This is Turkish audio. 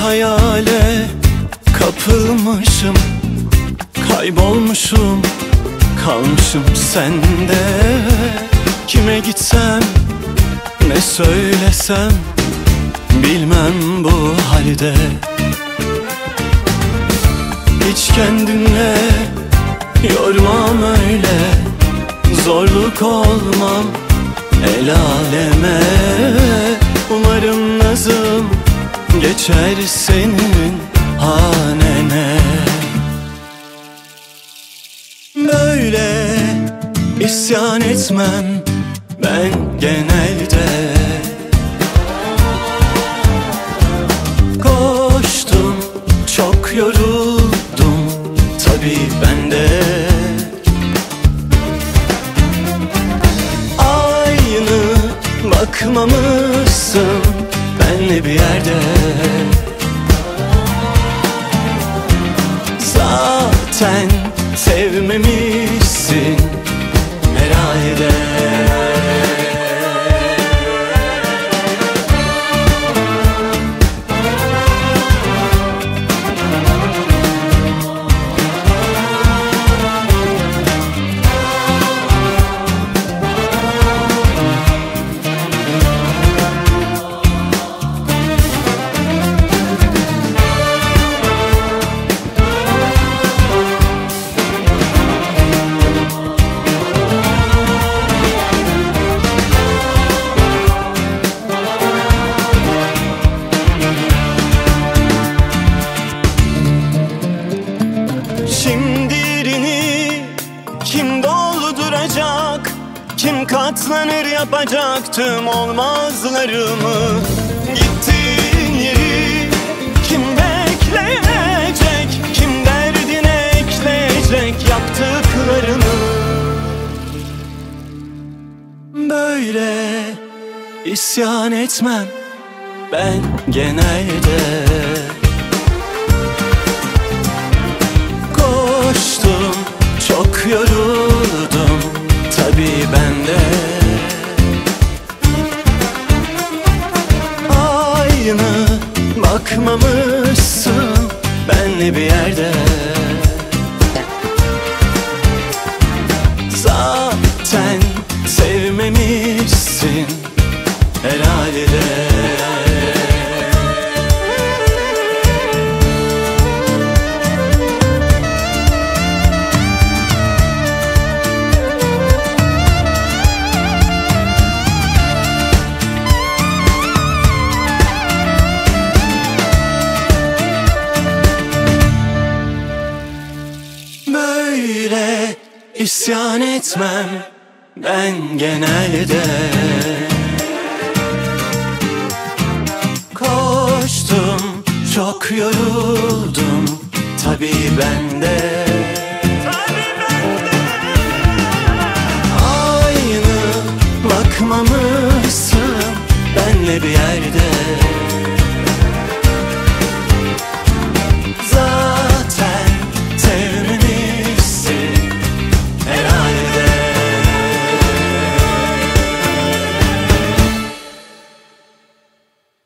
hayale kapılmışım, kaybolmuşum, kalmışım sende. Kime gitsem, ne söylesem, bilmem bu halde. Hiç kendimle yormam öyle, zorluk olmam el aleme. Umarım nazım geçer senin hanene. Böyle isyan etmem ben genelde. Koştum, çok yoruldum, tabii ben de. Aynı bakmamışsın benle bir yerde. Zaten sevmemişsin herhalde. Şimdirini kim dolduracak, kim katlanır yapacak tüm olmazlarımı? Gittiğin yeri kim bekleyecek, kim derdine ekleyecek yaptıklarını? Böyle isyan etmem ben genelde. Koştum, çok yoruldum, tabii ben de. Aynı bakmamışsın benle bir yerde. Zaten sevmemişsin herhalde. Böyle isyan etmem ben genelde. Koştum, çok yoruldum, tabii ben de. Aynı bakmamışsın benle bir yerde.